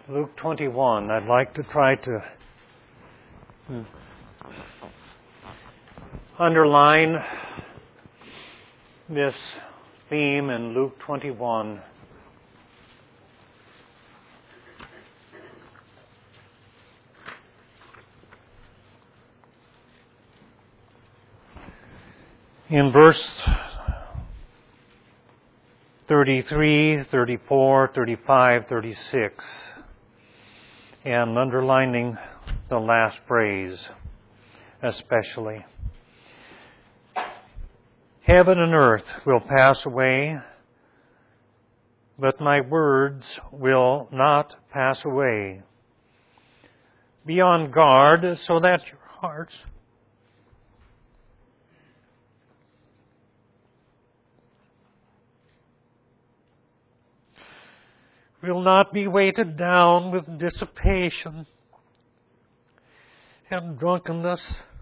Luke 21. I'd like to try to underline this theme in Luke 21. In verse 33, 34, 35, 36, and underlining the last phrase especially. Heaven and earth will pass away, but my words will not pass away. Be on guard so that your hearts will not be weighted down with dissipation and drunkenness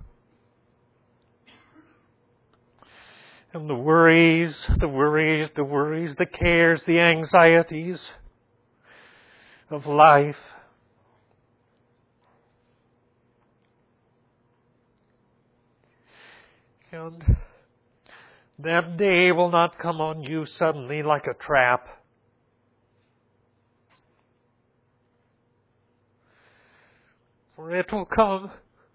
and the worries, the cares, the anxieties of life. And that day will not come on you suddenly like a trap. For it will come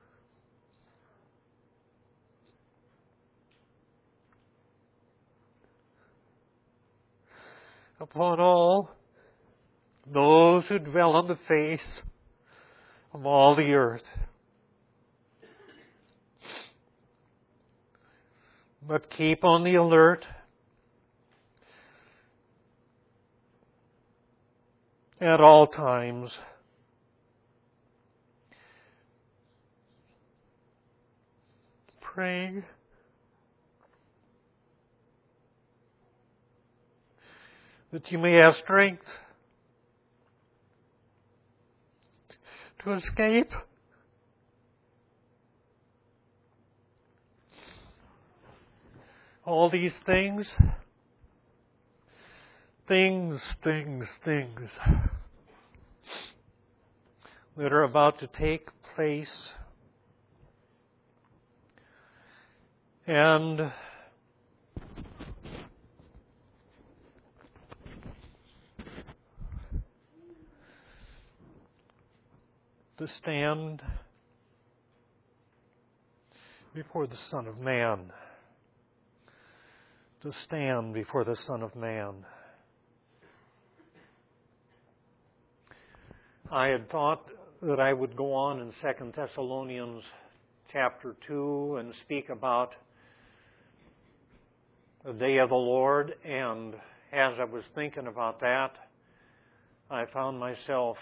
upon all those who dwell on the face of all the earth. But keep on the alert at all times. Praying that you may have strength to escape all these things that are about to take place. And to stand before the Son of Man. To stand before the Son of Man. I had thought that I would go on in 2 Thessalonians chapter 2 and speak about the day of the Lord, and as I was thinking about that, I found myself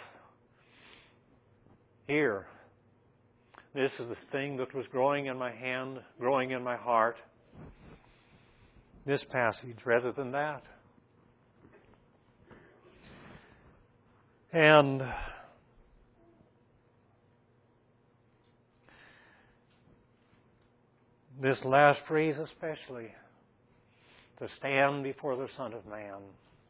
here. This is the thing that was growing in my hand, growing in my heart. This passage rather than that. And this last phrase especially, to stand before the Son of Man.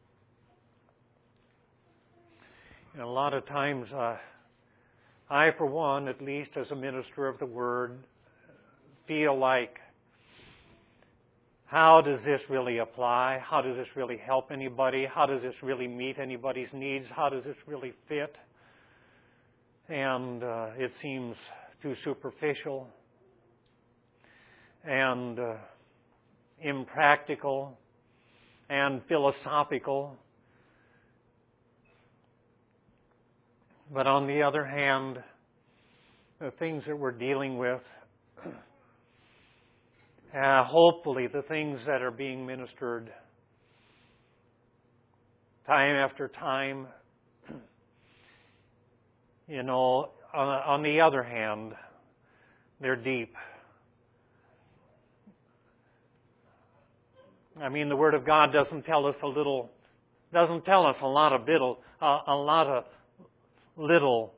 And a lot of times, I, for one, at least as a minister of the Word, feel like, how does this really apply? How does this really help anybody? How does this really meet anybody's needs? How does this really fit? And it seems too superficial and impractical and philosophical. But on the other hand, the things that we're dealing with, hopefully the things that are being ministered time after time, on the other hand, they're deep. I mean, the Word of God doesn't tell us a lot of little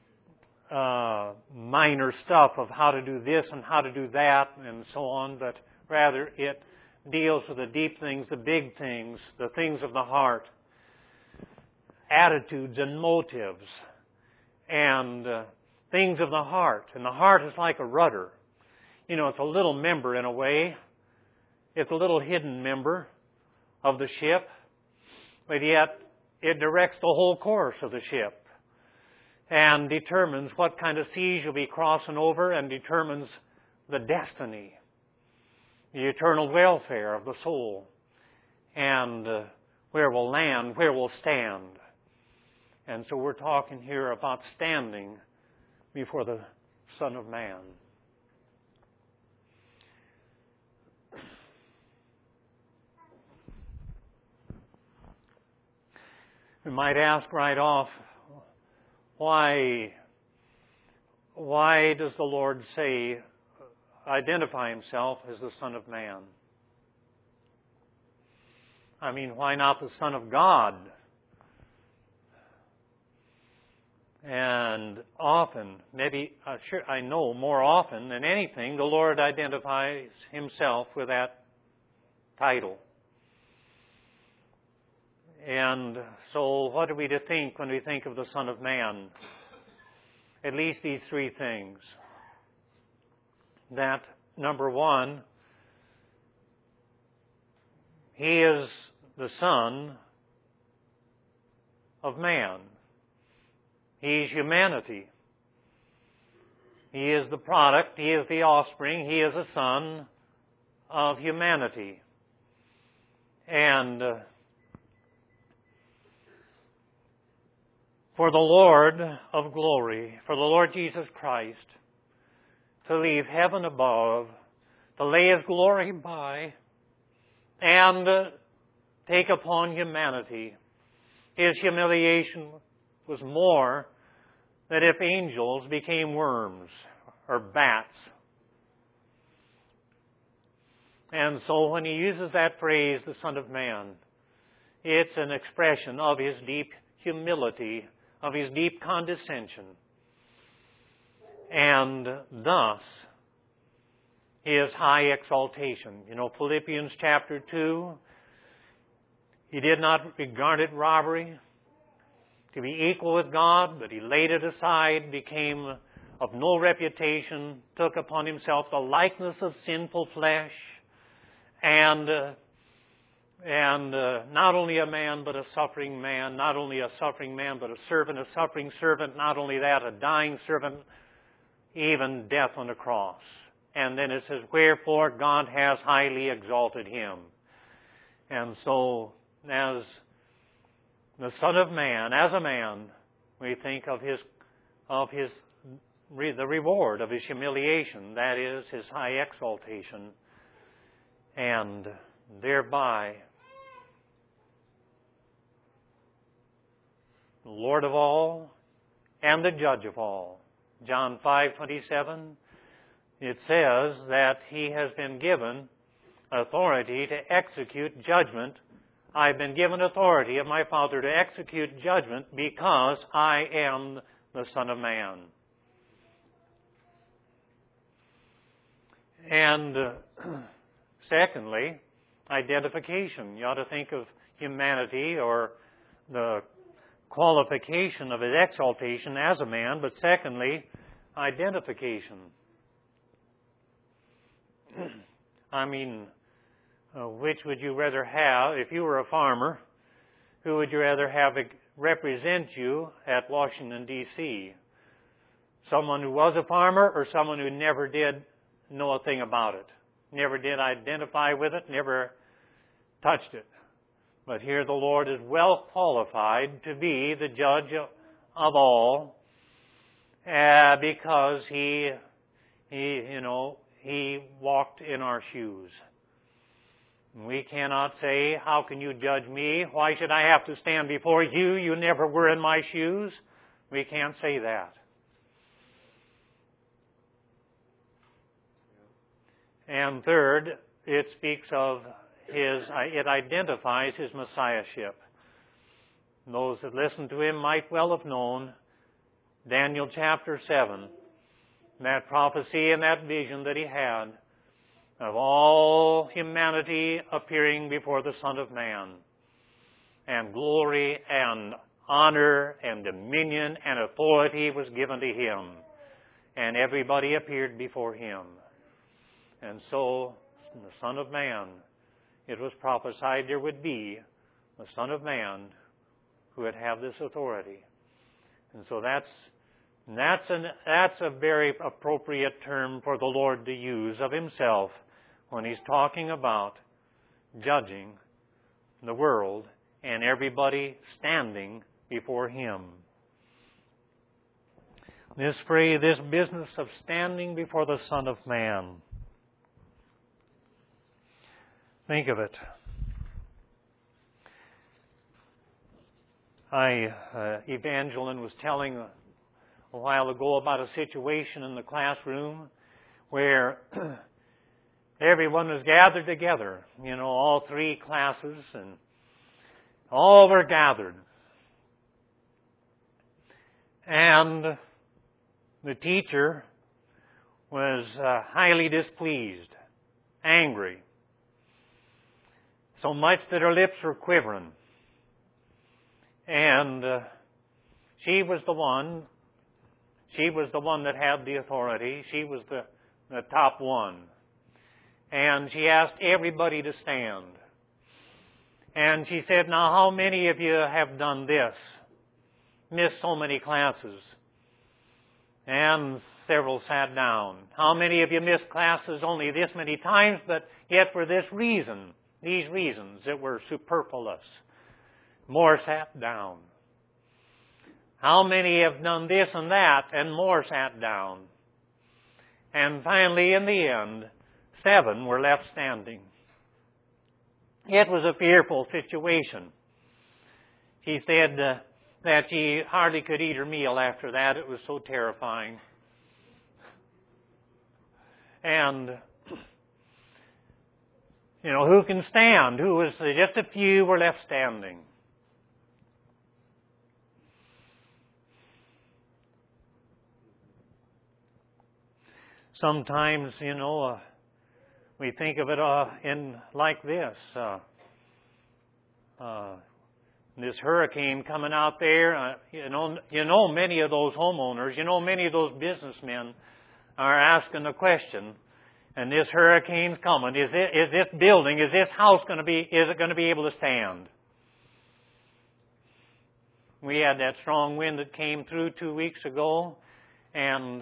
minor stuff of how to do this and how to do that and so on, but rather it deals with the deep things, the big things, the things of the heart. attitudes and motives and things of the heart. And the heart is like a rudder. You know, it's a little member in a way. It's a little hidden member of the ship, but yet it directs the whole course of the ship and determines what kind of seas you'll be crossing over and determines the destiny, the eternal welfare of the soul, and where we'll land, where we'll stand. And so we're talking here about standing before the Son of Man. We might ask right off, why does the Lord say, identify Himself as the Son of Man? I mean, why not the Son of God? And often, I know more often than anything, the Lord identifies Himself with that title. And so what are we to think when we think of the Son of Man? At least these three things. That, number one, He is the Son of Man. He is humanity. He is the product, He is the offspring, He is a son of humanity. And for the Lord of glory, for the Lord Jesus Christ, to leave heaven above, to lay His glory by, and take upon humanity, His humiliation was more than if angels became worms or bats. And so when He uses that phrase, the Son of Man, it's an expression of His deep humility, of His deep condescension, and thus His high exaltation. You know, Philippians chapter 2, He did not regard it robbery to be equal with God, but He laid it aside, became of no reputation, took upon Himself the likeness of sinful flesh, and not only a man, but a suffering man, not only a suffering man, but a suffering servant, not only that, a dying servant, even death on the cross. And then it says, wherefore God has highly exalted Him. And so, as the Son of Man, as a man, we think of the reward of His humiliation, that is, His high exaltation, and thereby the Lord of all and the Judge of all. John 5:27, it says that He has been given authority to execute judgment. I've been given authority of my Father to execute judgment because I am the Son of Man. And secondly, identification. You ought to think of humanity or the qualification of His exaltation as a man, but secondly, identification. I mean, which would you rather have? If you were a farmer, who would you rather have represent you at Washington, D.C.? Someone who was a farmer or someone who never did know a thing about it? Never did identify with it, never touched it. But here the Lord is well qualified to be the judge of all, because He walked in our shoes. We cannot say, how can you judge me? Why should I have to stand before you? You never were in my shoes. We can't say that. And third, it speaks of it identifies His Messiahship. Those that listened to Him might well have known Daniel chapter 7, that prophecy and that vision that he had of all humanity appearing before the Son of Man, and glory and honor and dominion and authority was given to Him. And everybody appeared before Him. And so, the Son of Man, it was prophesied there would be the Son of Man who would have this authority. And so that's a very appropriate term for the Lord to use of Himself when He's talking about judging the world and everybody standing before Him. This phrase, this business of standing before the Son of Man. Think of it. Evangeline was telling a while ago about a situation in the classroom where everyone was gathered together. All three classes, and all were gathered. And the teacher was highly displeased, angry, so much that her lips were quivering. And she was the one that had the authority. She was the top one. And she asked everybody to stand. And she said, "Now, how many of you have done this? Missed so many classes?" And several sat down. "How many of you missed classes only this many times, but yet for this reason, these reasons that were superfluous?" More sat down. "How many have done this and that?" And more sat down. And finally, in the end, 7 were left standing. It was a fearful situation. She said that she hardly could eat her meal after that. It was so terrifying. And, who can stand? Just a few were left standing. Sometimes, we think of it in like this. This hurricane coming out there, many of those homeowners, many of those businessmen are asking the question, and this hurricane's coming, is this building, is this house is it going to be able to stand? We had that strong wind that came through 2 weeks ago, and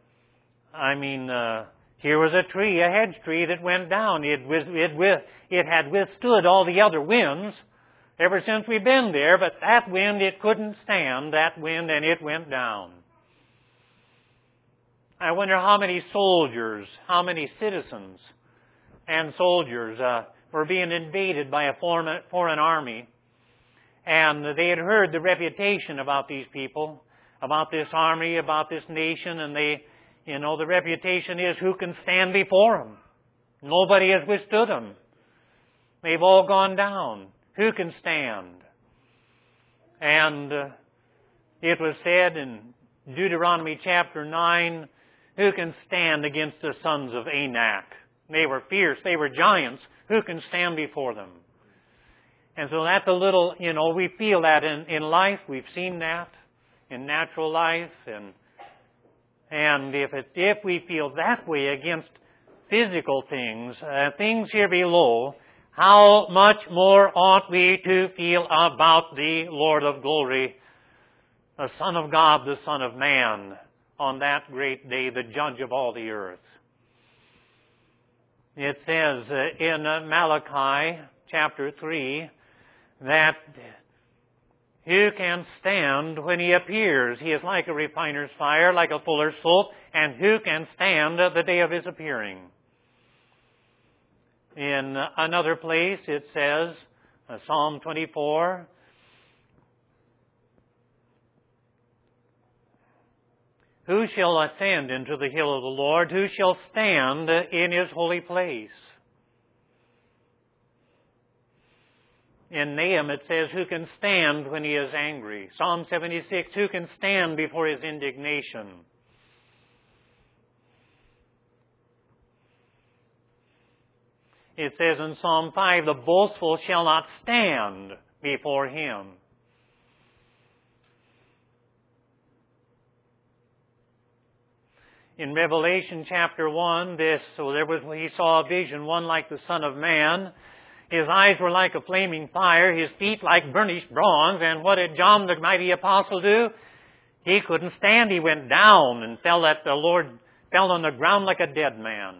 here was a tree, a hedge tree that went down. It had withstood all the other winds ever since we've been there, but that wind, it couldn't stand that wind, and it went down. I wonder how many soldiers, how many citizens and soldiers were being invaded by a foreign army, and they had heard the reputation about these people, about this army, about this nation, and the reputation is, who can stand before them? Nobody has withstood them. They've all gone down. Who can stand? And it was said in Deuteronomy chapter 9, who can stand against the sons of Anak? They were fierce. They were giants. Who can stand before them? And so that's a little, we feel that in life. We've seen that in natural life, and if we feel that way against physical things, things here below, how much more ought we to feel about the Lord of glory, the Son of God, the Son of Man, on that great day, the Judge of all the earth. It says in Malachi chapter 3 that who can stand when He appears? He is like a refiner's fire, like a fuller's soap, and who can stand the day of His appearing? In another place it says, Psalm 24, who shall ascend into the hill of the Lord? Who shall stand in His holy place? In Nahum it says, who can stand when he is angry? Psalm 76, who can stand before his indignation? It says in Psalm 5, the boastful shall not stand before Him. in Revelation chapter 1, he saw a vision, one like the Son of Man. His eyes were like a flaming fire, his feet like burnished bronze. And what did John the mighty apostle do? He couldn't stand. He went down and fell on the ground like a dead man.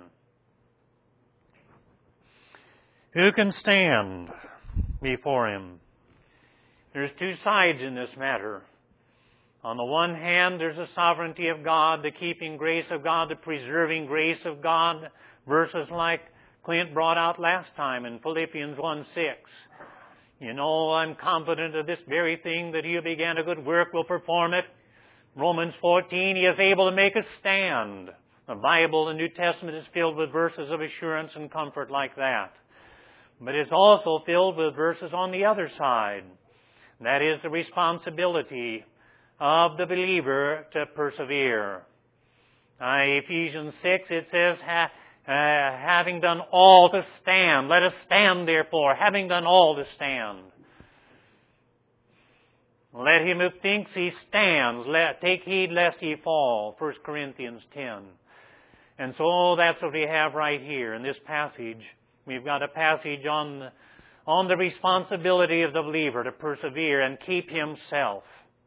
Who can stand before him? There's two sides in this matter. On the one hand, there's the sovereignty of God, the keeping grace of God, the preserving grace of God, verses like Clint brought out last time in Philippians 1:6. You know, I'm confident of this very thing, that He who began a good work will perform it. Romans 14, He is able to make us stand. The Bible, the New Testament, is filled with verses of assurance and comfort like that. But it's also filled with verses on the other side. That is the responsibility of the believer to persevere. Ephesians 6, it says, having done all to stand. Let us stand, therefore, having done all to stand. Let him who thinks he stands, take heed lest he fall. 1 Corinthians 10. And so that's what we have right here in this passage. We've got a passage on the responsibility of the believer to persevere and keep himself.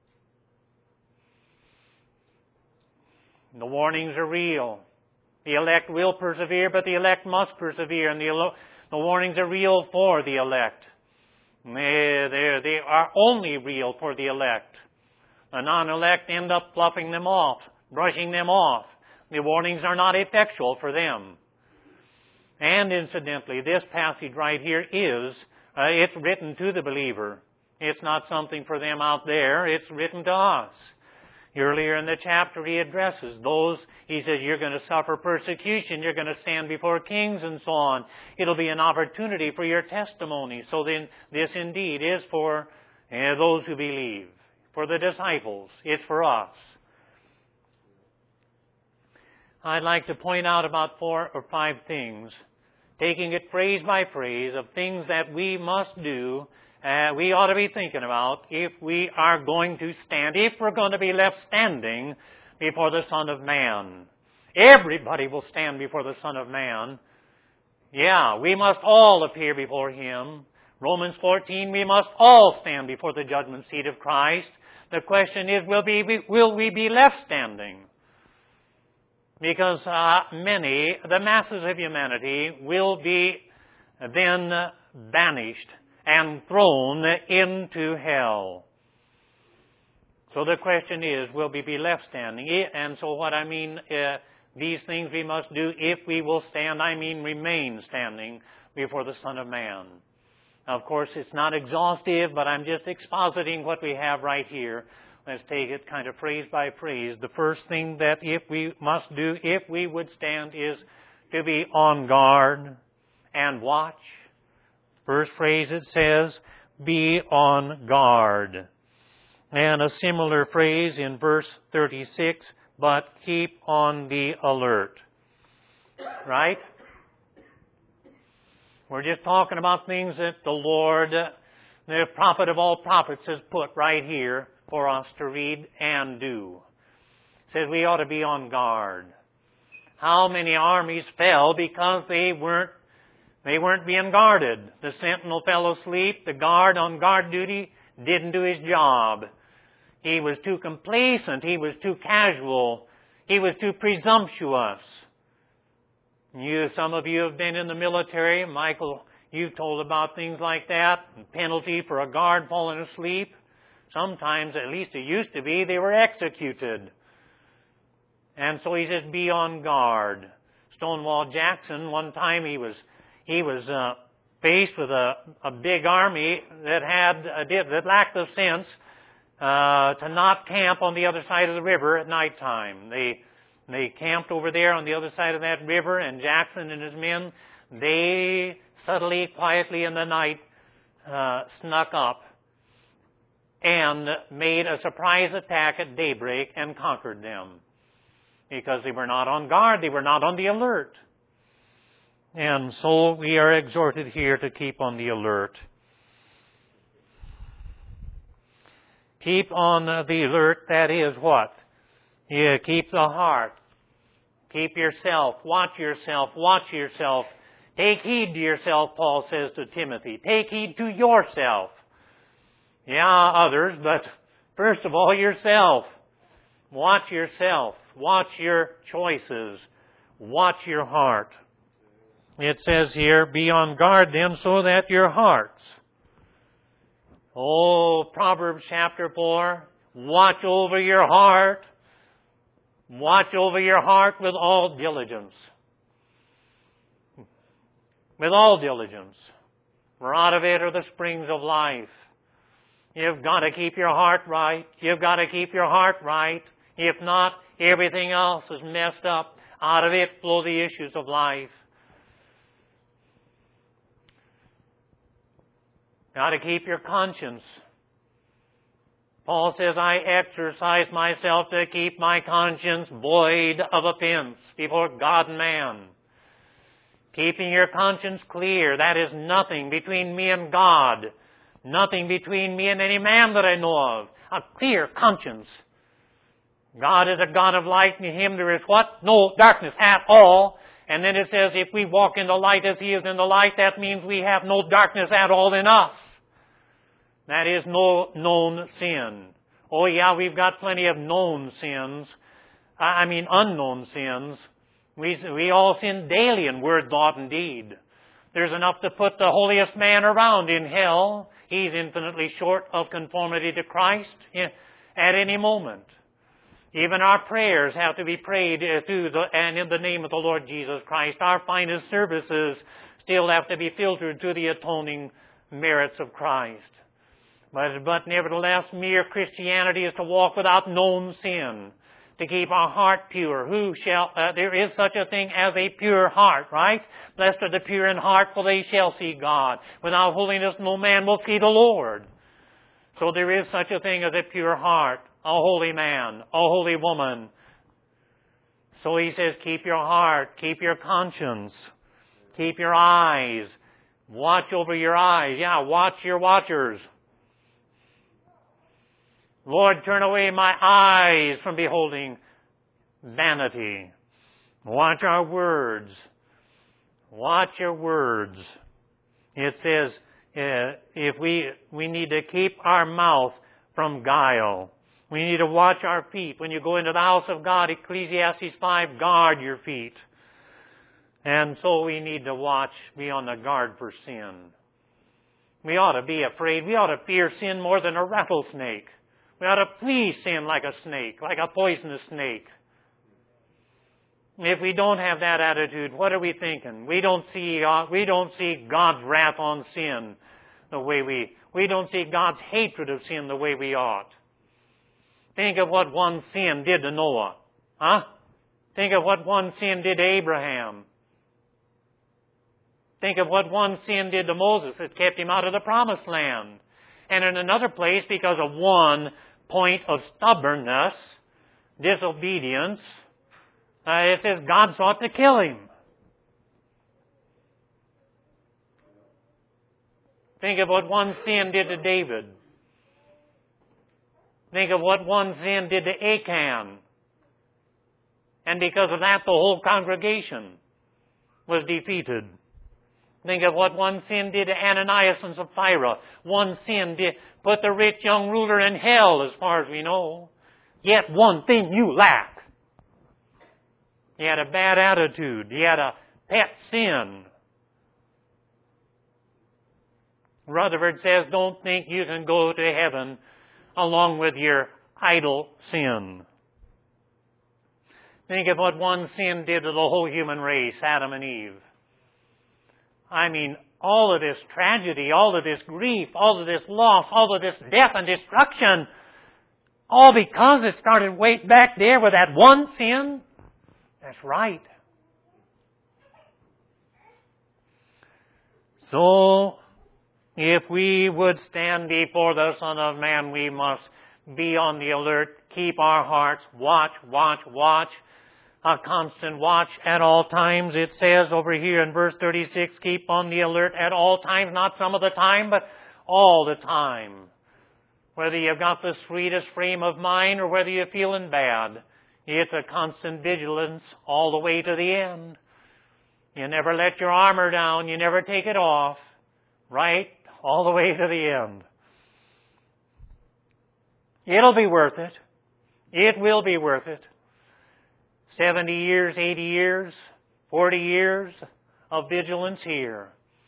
The warnings are real. The elect will persevere, but the elect must persevere, and the warnings are real for the elect. They are only real for the elect. The non-elect end up fluffing them off, brushing them off. The warnings are not effectual for them. And incidentally, this passage right here it's written to the believer. It's not something for them out there. It's written to us. Earlier in the chapter, he addresses those. He says, you're going to suffer persecution. You're going to stand before kings and so on. It'll be an opportunity for your testimony. So then, this indeed is for those who believe, for the disciples. It's for us. I'd like to point out about 4 or 5 things, taking it phrase by phrase, of things that we must do, we ought to be thinking about if we are going to stand, if we're going to be left standing before the Son of Man. Everybody will stand before the Son of Man. Yeah, we must all appear before Him. Romans 14, we must all stand before the judgment seat of Christ. The question is, will we be left standing? Because the masses of humanity will be then banished and thrown into hell. So the question is, will we be left standing? And so what I mean, these things we must do if we will stand, I mean remain standing before the Son of Man. Now, of course, it's not exhaustive, but I'm just expositing what we have right here. Let's take it kind of phrase by phrase. The first thing that if we must do, if we would stand, is to be on guard and watch. First phrase it says, be on guard. And a similar phrase in verse 36, but keep on the alert. Right? We're just talking about things that the Lord, the prophet of all prophets, has put right here for us to read and do. It says we ought to be on guard. How many armies fell because they weren't being guarded? The sentinel fell asleep. The guard on guard duty didn't do his job. He was too complacent. He was too casual. He was too presumptuous. Some of you have been in the military. Michael, you've told about things like that. Penalty for a guard falling asleep. Sometimes, at least it used to be, they were executed. And so he says, be on guard. Stonewall Jackson, one time he was faced with a big army that lacked the sense to not camp on the other side of the river at nighttime. They camped over there on the other side of that river, and Jackson and his men, they subtly, quietly in the night snuck up and made a surprise attack at daybreak and conquered them. Because they were not on guard, they were not on the alert. And so we are exhorted here to keep on the alert. Keep on the alert, that is what? Yeah, keep the heart Keep yourself. Watch yourself. Watch yourself. Take heed to yourself, Paul says to Timothy. Take heed to yourself. Yeah, others, but first of all, yourself. Watch yourself. Watch your choices. Watch your heart. It says here, be on guard then so that your hearts. Oh, Proverbs chapter 4. Watch over your heart. Watch over your heart with all diligence. With all diligence. For out of it are the springs of life. You've got to keep your heart right. You've got to keep your heart right. If not, everything else is messed up. Out of it flow the issues of life. Got to keep your conscience. Paul says, I exercise myself to keep my conscience void of offense before God and man. Keeping your conscience clear, that is nothing between me and God. Nothing between me and any man that I know of. A clear conscience. God is a God of light, and in Him there is what? No darkness at all. And then it says, if we walk in the light as He is in the light, that means we have no darkness at all in us. That is no known sin. Oh yeah, we've got plenty of known sins. Unknown sins. We all sin daily in word, thought, and deed. There's enough to put the holiest man around in hell. He's infinitely short of conformity to Christ at any moment. Even our prayers have to be prayed and in the name of the Lord Jesus Christ. Our finest services still have to be filtered through the atoning merits of Christ. But nevertheless, mere Christianity is to walk without known sin, to keep our heart pure. There is such a thing as a pure heart, right? Blessed are the pure in heart, for they shall see God. Without holiness, no man will see the Lord. So there is such a thing as a pure heart, a holy man, a holy woman. So he says, keep your heart, keep your conscience, keep your eyes. Watch over your eyes. Yeah, watch your watchers. Lord, turn away my eyes from beholding vanity. Watch our words. Watch your words. It says, if we need to keep our mouth from guile. We need to watch our feet. When you go into the house of God, Ecclesiastes 5, guard your feet. And so we need to be on the guard for sin. We ought to be afraid. We ought to fear sin more than a rattlesnake. We ought to flee sin like a snake, like a poisonous snake. If we don't have that attitude, what are we thinking? We don't see God's wrath on sin the way we don't see God's hatred of sin the way we ought. Think of what one sin did to Noah. Think of what one sin did to Abraham. Think of what one sin did to Moses that kept him out of the promised land. And in another place, because of one point of stubbornness, disobedience, it says God sought to kill him. Think of what one sin did to David. Think of what one sin did to Achan. And because of that, the whole congregation was defeated. Think of what one sin did to Ananias and Sapphira. One sin did put the rich young ruler in hell, as far as we know. Yet one thing you lack. He had a bad attitude. He had a pet sin. Rutherford says, don't think you can go to heaven along with your idle sin. Think of what one sin did to the whole human race, Adam and Eve. All of this tragedy, all of this grief, all of this loss, all of this death and destruction, all because it started way back there with that one sin? That's right. So, if we would stand before the Son of Man, we must be on the alert, keep our hearts, watch, a constant watch at all times. It says over here in verse 36, keep on the alert at all times, not some of the time, but all the time. Whether you've got the sweetest frame of mind or whether you're feeling bad, It's a constant vigilance all the way to the end. You never let your armor down. You never take it off. Right? All the way to the end. It'll be worth it. It will be worth it. 70 years, 80 years, 40 years of vigilance here.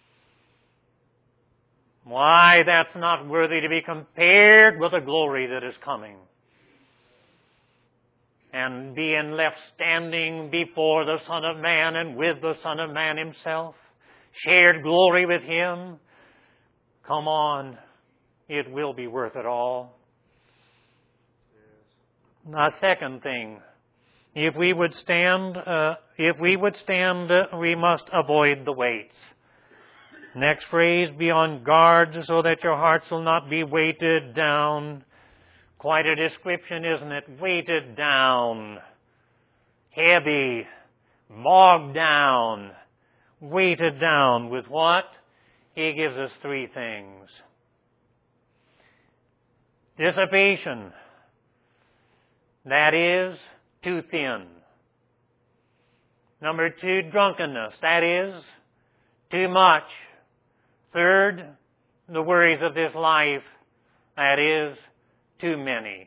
Why, that's not worthy to be compared with the glory that is coming. And being left standing before the Son of Man and with the Son of Man Himself, shared glory with Him. Come on, it will be worth it all. A second thing, if we would stand, we must avoid the weights. Next phrase, be on guard so that your hearts will not be weighted down. Quite a description, isn't it? Weighted down, heavy, bogged down, weighted down with what? He gives us three things. Dissipation. That is, too thin. Number two, drunkenness. That is, too much. Third, the worries of this life. That is, too many.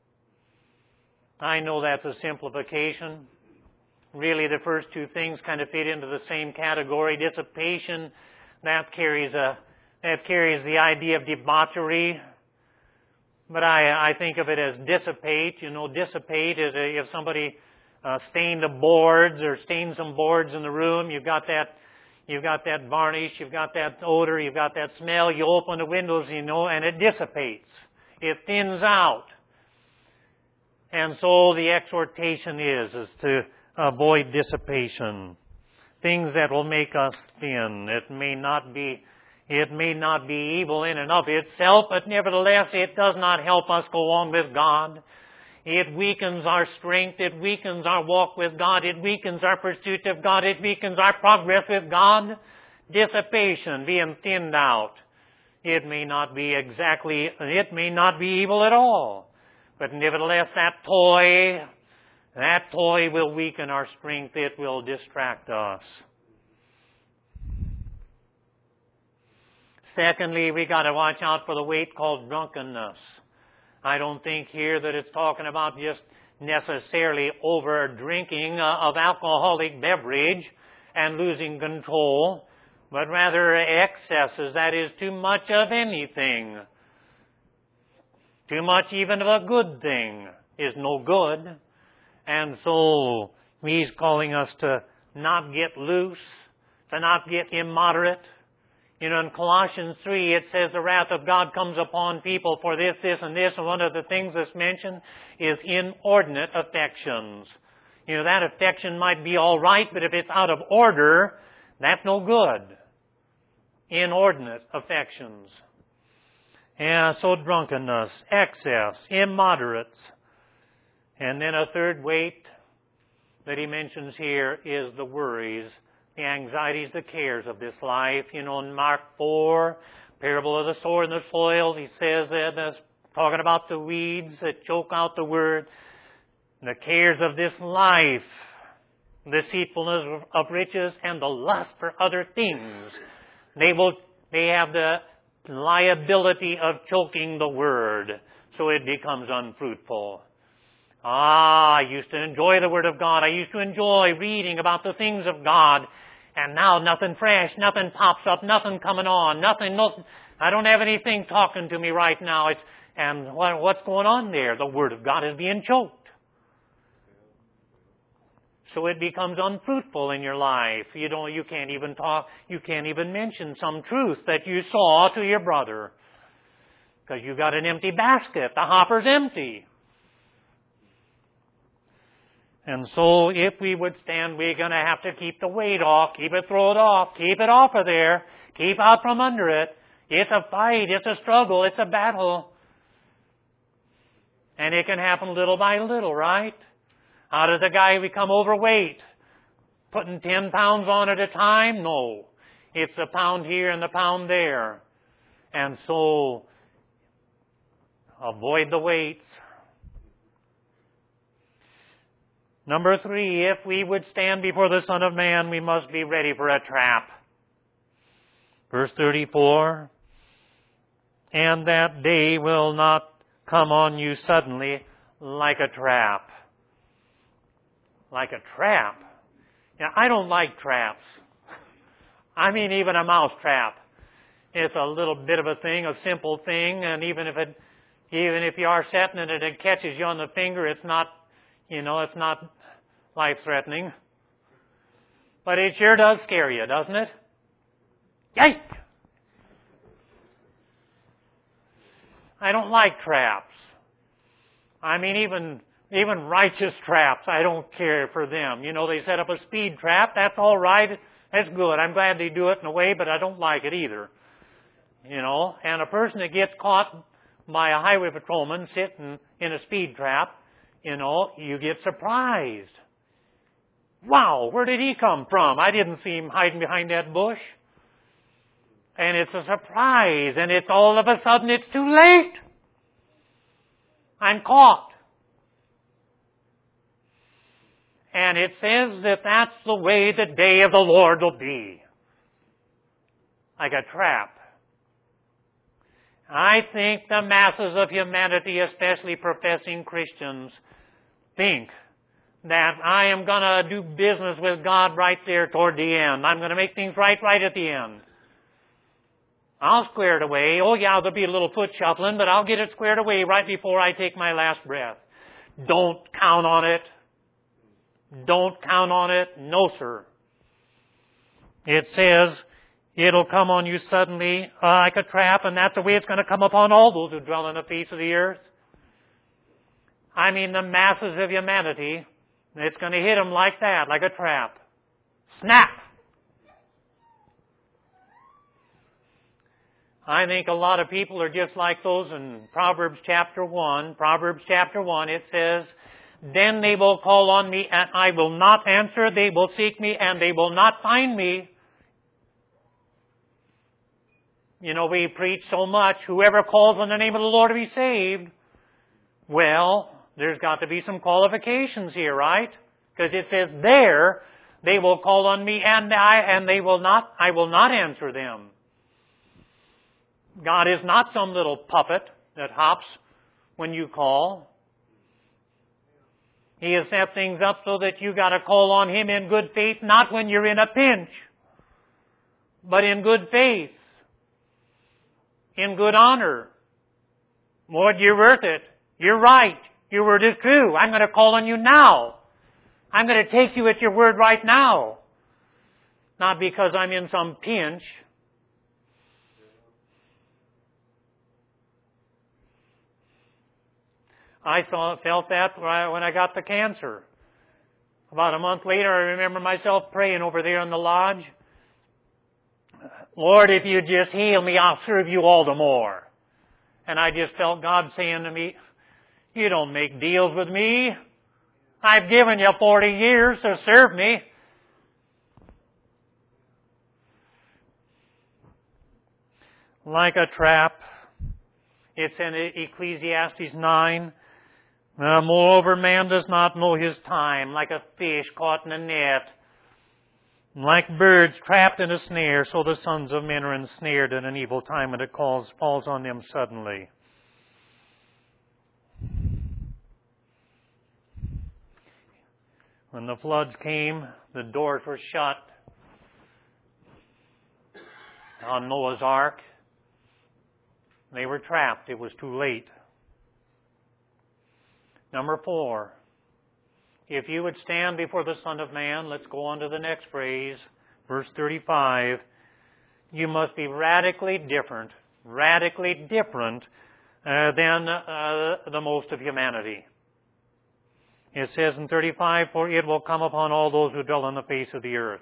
I know that's a simplification. Really, the first two things kind of fit into the same category. Dissipation, that carries the idea of debauchery. But I think of it as dissipate. You know, dissipate is if somebody stained the boards or stained some boards in the room, you've got that varnish, you've got that odor, you've got that smell. You open the windows, you know, and it dissipates. It thins out. And so the exhortation is to avoid dissipation. Things that will make us thin. It may not be evil in and of itself, but nevertheless it does not help us go on with God. It weakens our strength. It weakens our walk with God. It weakens our pursuit of God. It weakens our progress with God. Dissipation, being thinned out. It may not be evil at all. But nevertheless, that toy will weaken our strength. It will distract us. Secondly, we got to watch out for the weight called drunkenness. I don't think here that it's talking about just necessarily over drinking of alcoholic beverage and losing control, but rather excesses, that is, too much of anything. Too much even of a good thing is no good. And so He's calling us to not get loose, to not get immoderate. You know, in Colossians 3, it says the wrath of God comes upon people for this, and this. And one of the things that's mentioned is inordinate affections. You know, that affection might be all right, but if it's out of order, that's no good. Inordinate affections. Yeah, so drunkenness, excess, immoderates. And then a third weight that he mentions here is the worries, the anxieties, the cares of this life. You know, in Mark 4, parable of the sower and the soils, he says that, talking about the weeds that choke out the word, the cares of this life, the deceitfulness of riches, and the lust for other things. They have the liability of choking the word, so it becomes unfruitful. I used to enjoy the Word of God. I used to enjoy reading about the things of God. And now nothing fresh, nothing pops up, nothing coming on, I don't have anything talking to me right now. And what's going on there? The Word of God is being choked. So it becomes unfruitful in your life. You can't even talk, you can't even mention some truth that you saw to your brother. Because you've got an empty basket. The hopper's empty. And so if we would stand, we're going to have to keep the weight off, throw it off, keep it off of there, keep out from under it. It's a fight, it's a struggle, it's a battle. And it can happen little by little, right? How does a guy become overweight? Putting 10 pounds on at a time? No. It's a pound here and a pound there. And so, avoid the weights. Number 3, if we would stand before the Son of Man, we must be ready for a trap. Verse 34, and that day will not come on you suddenly like a trap. Like a trap? Now, I don't like traps. I mean, even a mouse trap. It's a little bit of a thing, a simple thing, and even if you are setting it and it catches you on the finger, it's not life-threatening. But it sure does scare you, doesn't it? Yike! I don't like traps. I mean, even righteous traps, I don't care for them. They set up a speed trap. That's all right. That's good. I'm glad they do it in a way, but I don't like it either. And a person that gets caught by a highway patrolman sitting in a speed trap, you get surprised. Wow, where did he come from? I didn't see him hiding behind that bush. And it's a surprise, and it's all of a sudden it's too late. I'm caught. And it says that that's the way the day of the Lord will be. Like a trap. I think the masses of humanity, especially professing Christians, think that I am going to do business with God right there toward the end. I'm going to make things right at the end. I'll square it away. Oh yeah, there'll be a little foot shuffling, but I'll get it squared away right before I take my last breath. Don't count on it. Don't count on it. No, sir. It says, it'll come on you suddenly like a trap, and that's the way it's going to come upon all those who dwell on the face of the earth. I mean, the masses of humanity, it's going to hit them like that, like a trap. Snap! I think a lot of people are just like those in Proverbs chapter 1. Proverbs chapter 1, it says, then they will call on me, and I will not answer. They will seek me, and they will not find me. We preach so much, whoever calls on the name of the Lord will be saved. Well, there's got to be some qualifications here, right? Because it says there, they will call on me, and I will not answer them. God is not some little puppet that hops when you call. He has set things up so that you got to call on Him in good faith, not when you're in a pinch, but in good faith, in good honor. Lord, you're worth it. You're right. Your word is true. I'm going to call on you now. I'm going to take you at your word right now. Not because I'm in some pinch. I felt that when I got the cancer. About a month later, I remember myself praying over there in the lodge. Lord, if you just heal me, I'll serve you all the more. And I just felt God saying to me, you don't make deals with me. I've given you 40 years to serve me. Like a trap. It's in Ecclesiastes 9. Moreover, man does not know his time, like a fish caught in a net. Like birds trapped in a snare, so the sons of men are ensnared in an evil time, and it falls on them suddenly. When the floods came, the doors were shut on Noah's Ark. They were trapped. It was too late. Number 4, if you would stand before the Son of Man, let's go on to the next phrase, verse 35, you must be radically different than the most of humanity. It says in 35, for it will come upon all those who dwell on the face of the earth.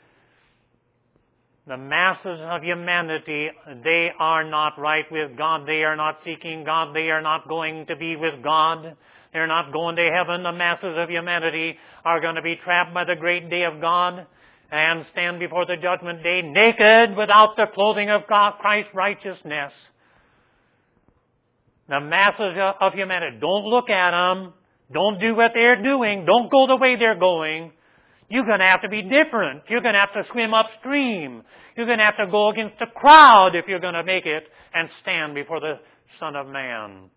The masses of humanity, they are not right with God. They are not seeking God. They are not going to be with God. They're not going to heaven. The masses of humanity are going to be trapped by the great day of God and stand before the judgment day naked without the clothing of God, Christ's righteousness. The masses of humanity, don't look at them. Don't do what they're doing. Don't go the way they're going. You're going to have to be different. You're going to have to swim upstream. You're going to have to go against the crowd if you're going to make it and stand before the Son of Man.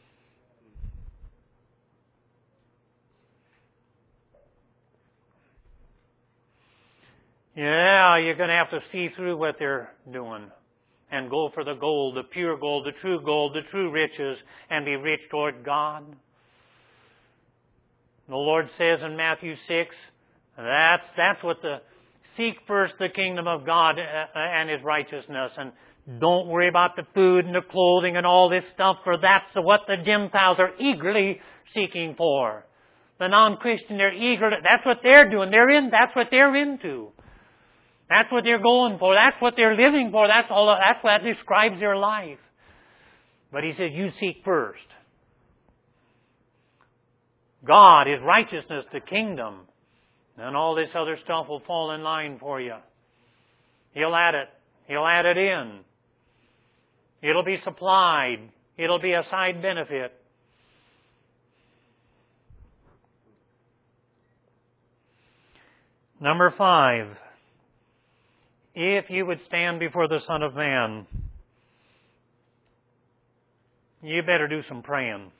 Yeah, you're going to have to see through what they're doing and go for the gold, the pure gold, the true riches, and be rich toward God. The Lord says in Matthew 6, that's what seek first the kingdom of God and His righteousness, and don't worry about the food and the clothing and all this stuff, for that's what the Gentiles are eagerly seeking for. The non-Christian, they're eager, that's what they're doing. That's what they're into. That's what they're going for. That's what they're living for. That's what describes their life. But He said, you seek first God, His righteousness, the kingdom. Then all this other stuff will fall in line for you. He'll add it. He'll add it in. It'll be supplied. It'll be a side benefit. Number 5. If you would stand before the Son of Man, you better do some praying.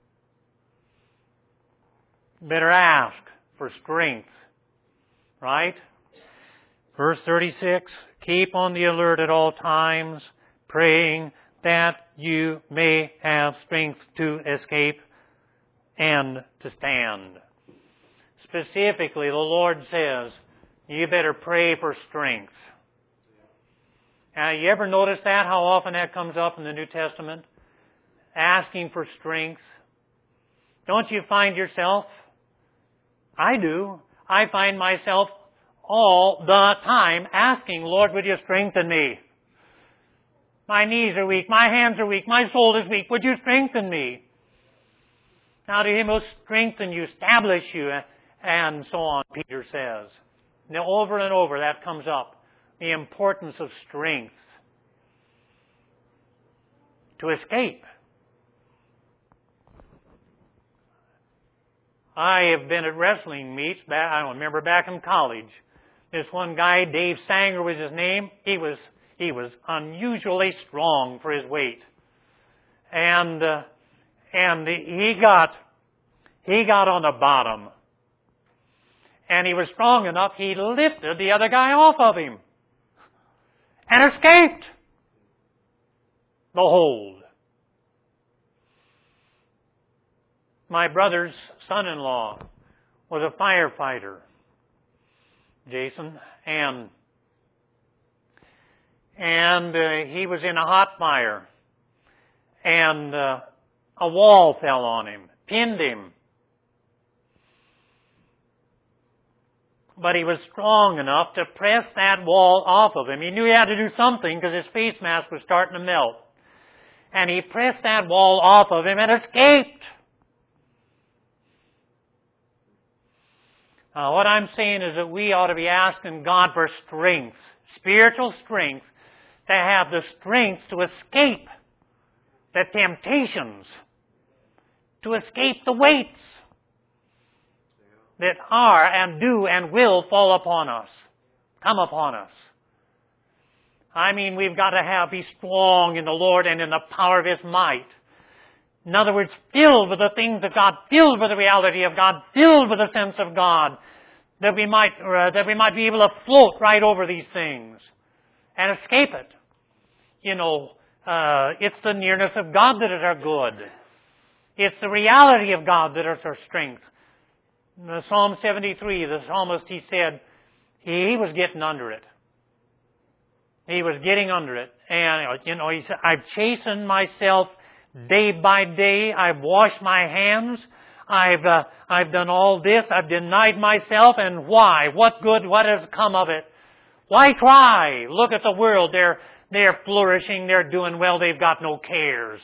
Better ask for strength. Right? Verse 36, keep on the alert at all times, praying that you may have strength to escape and to stand. Specifically, the Lord says, you better pray for strength. Now, you ever notice that, how often that comes up in the New Testament? Asking for strength. Don't you find yourself? I do. I find myself all the time asking, Lord, would you strengthen me? My knees are weak, my hands are weak, my soul is weak. Would you strengthen me? Now to Him who will strengthen you, establish you, and so on, Peter says. Now over and over that comes up. The importance of strength to escape. I have been at wrestling meets. I remember back in college. This one guy, Dave Sanger was his name. He was unusually strong for his weight, and he got on the bottom, and he was strong enough. He lifted the other guy off of him and escaped the hold. My brother's son-in-law was a firefighter, Jason, and he was in a hot fire, and a wall fell on him, pinned him. But he was strong enough to press that wall off of him. He knew he had to do something because his face mask was starting to melt. And he pressed that wall off of him and escaped. What I'm saying is that we ought to be asking God for strength, spiritual strength, to have the strength to escape the temptations, to escape the weights that are and do and will fall upon us, come upon us. I mean, we've got to be strong in the Lord and in the power of His might. In other words, filled with the things of God, filled with the reality of God, filled with the sense of God, that we might be able to float right over these things and escape it. You know, it's the nearness of God that is our good. It's the reality of God that is our strength. In Psalm 73, the psalmist, he said, he was getting under it. He was getting under it. And, you know, he said, I've chastened myself day by day. I've washed my hands. I've done all this. I've denied myself. And why? What good? What has come of it? Why try? Look at the world. They're flourishing. They're doing well. They've got no cares.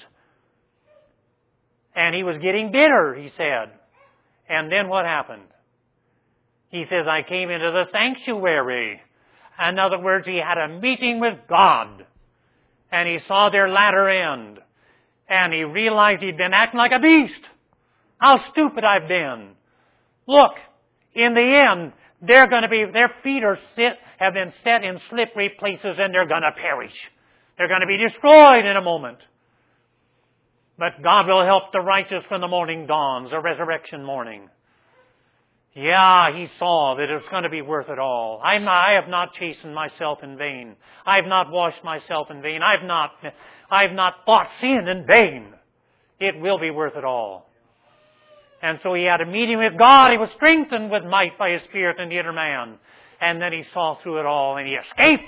And he was getting bitter, he said. And then what happened? He says, I came into the sanctuary. In other words, he had a meeting with God. And he saw their latter end. And he realized he'd been acting like a beast. How stupid I've been. Look, in the end, their feet have been set in slippery places and they're going to perish. They're going to be destroyed in a moment. But God will help the righteous when the morning dawns, the resurrection morning. Yeah, he saw that it was going to be worth it all. I have not chastened myself in vain. I have not washed myself in vain. I have not fought sin in vain. It will be worth it all. And so he had a meeting with God. He was strengthened with might by His Spirit in the inner man. And then he saw through it all and he escaped.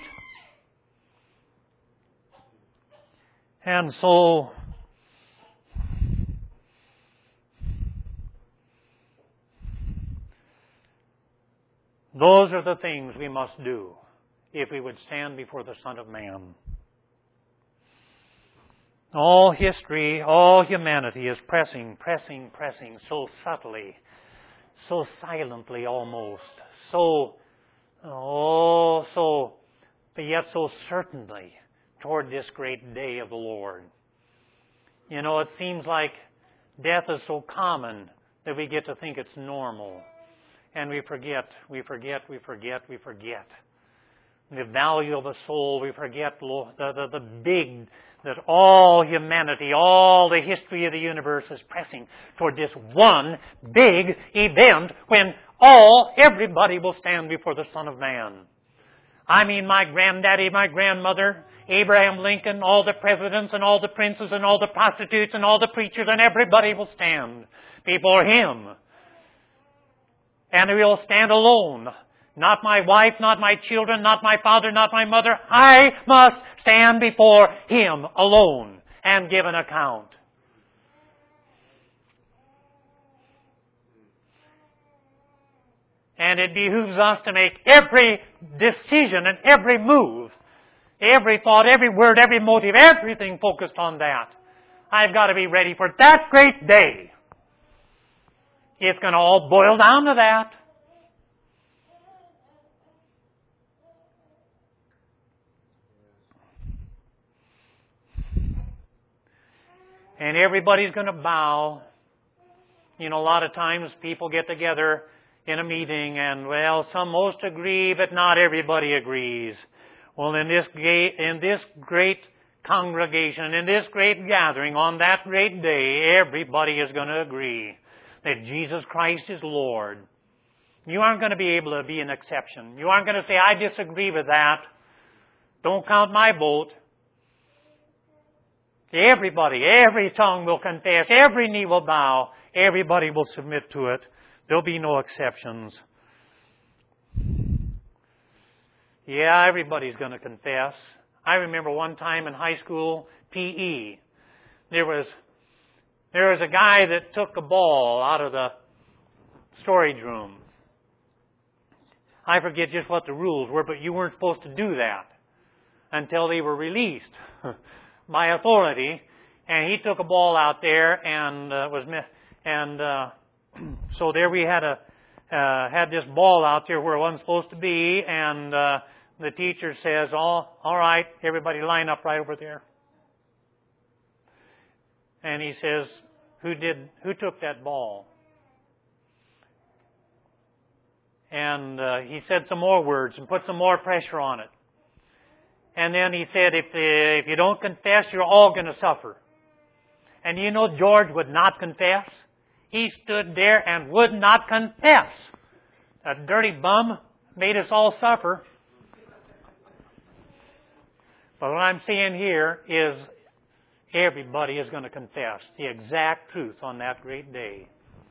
And so, those are the things we must do if we would stand before the Son of Man. All history, all humanity is pressing so subtly, so silently almost, but yet so certainly toward this great day of the Lord. You know, it seems like death is so common that we get to think it's normal. And we forget. The value of a soul, we forget the big, that all humanity, all the history of the universe is pressing toward this one big event when everybody will stand before the Son of Man. I mean, my granddaddy, my grandmother, Abraham Lincoln, all the presidents and all the princes and all the prostitutes and all the preachers and everybody will stand before Him. And we will stand alone. Not my wife, not my children, not my father, not my mother. I must stand before Him alone and give an account. And it behooves us to make every decision and every move, every thought, every word, every motive, everything focused on that. I've got to be ready for that great day. It's going to all boil down to that. And everybody's going to bow. You know, a lot of times people get together in a meeting and, well, some most agree, but not everybody agrees. Well, in this great congregation, in this great gathering, on that great day, everybody is going to agree that Jesus Christ is Lord. You aren't going to be able to be an exception. You aren't going to say, I disagree with that. Don't count my vote. Everybody, every tongue will confess, every knee will bow, everybody will submit to it. There'll be no exceptions. Yeah, everybody's going to confess. I remember one time in high school, PE, there was a guy that took a ball out of the storage room. I forget just what the rules were, but you weren't supposed to do that until they were released by authority. And he took a ball out there so there we had this ball out there where it wasn't supposed to be, and the teacher says, all right, everybody line up right over there. And he says, who took that ball? And he said some more words and put some more pressure on it. And then he said, if you don't confess, you're all going to suffer. And you know George would not confess. He stood there and would not confess. That dirty bum made us all suffer. But what I'm saying here is everybody is going to confess the exact truth on that great day.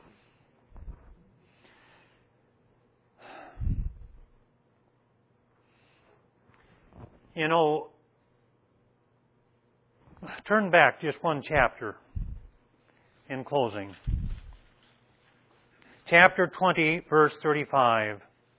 You know, turn back just one chapter in closing. Chapter 20, verse 35.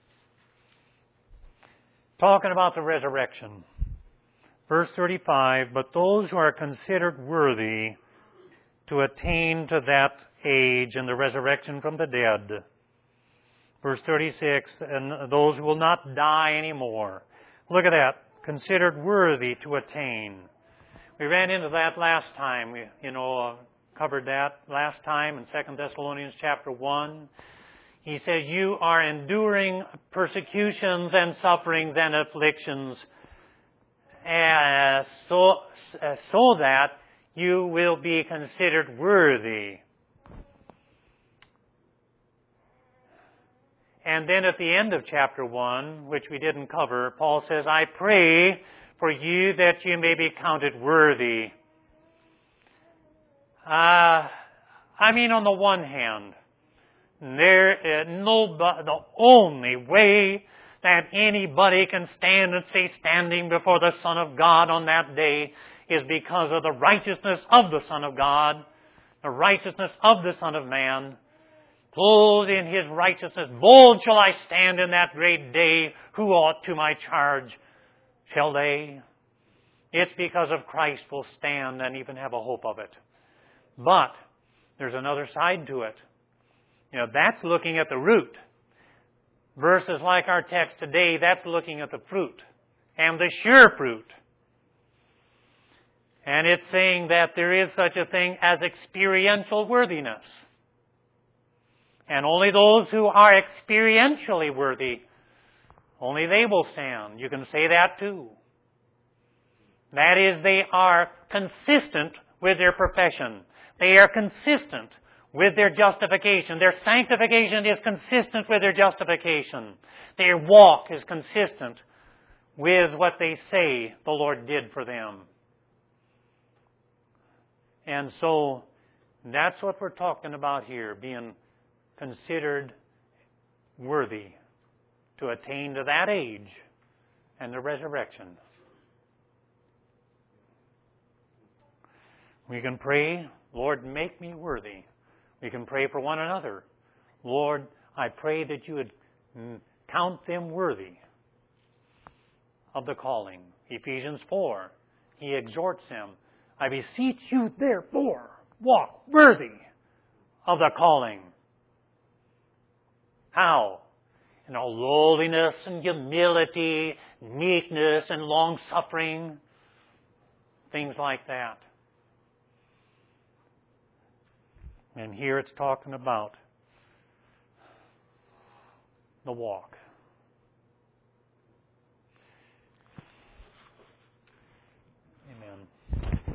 Talking about the resurrection. Verse 35, but those who are considered worthy to attain to that age and the resurrection from the dead. Verse 36, and those who will not die anymore. Look at that. Considered worthy to attain. We ran into that last time, covered that last time in 2 Thessalonians chapter 1. He said, you are enduring persecutions and sufferings and afflictions so that you will be considered worthy. And then at the end of chapter 1, which we didn't cover, Paul says, I pray for you that you may be counted worthy. On the one hand, the only way that anybody can stand and stay standing before the Son of God on that day is because of the righteousness of the Son of God, the righteousness of the Son of Man. Clothed in His righteousness, bold shall I stand in that great day. Who ought to my charge shall they? It's because of Christ we'll stand and even have a hope of it. But there's another side to it. That's looking at the root. Verses like our text today, that's looking at the fruit. And the sure fruit. And it's saying that there is such a thing as experiential worthiness. And only those who are experientially worthy, only they will stand. You can say that too. That is, they are consistent with their profession. They are consistent with their justification. Their sanctification is consistent with their justification. Their walk is consistent with what they say the Lord did for them. And so, that's what we're talking about here, being considered worthy to attain to that age and the resurrection. We can pray, Lord, make me worthy. We can pray for one another. Lord, I pray that you would count them worthy of the calling. Ephesians 4, he exhorts them, I beseech you therefore, walk worthy of the calling. How? In all lowliness and humility, meekness and long-suffering, things like that. And here it's talking about the walk.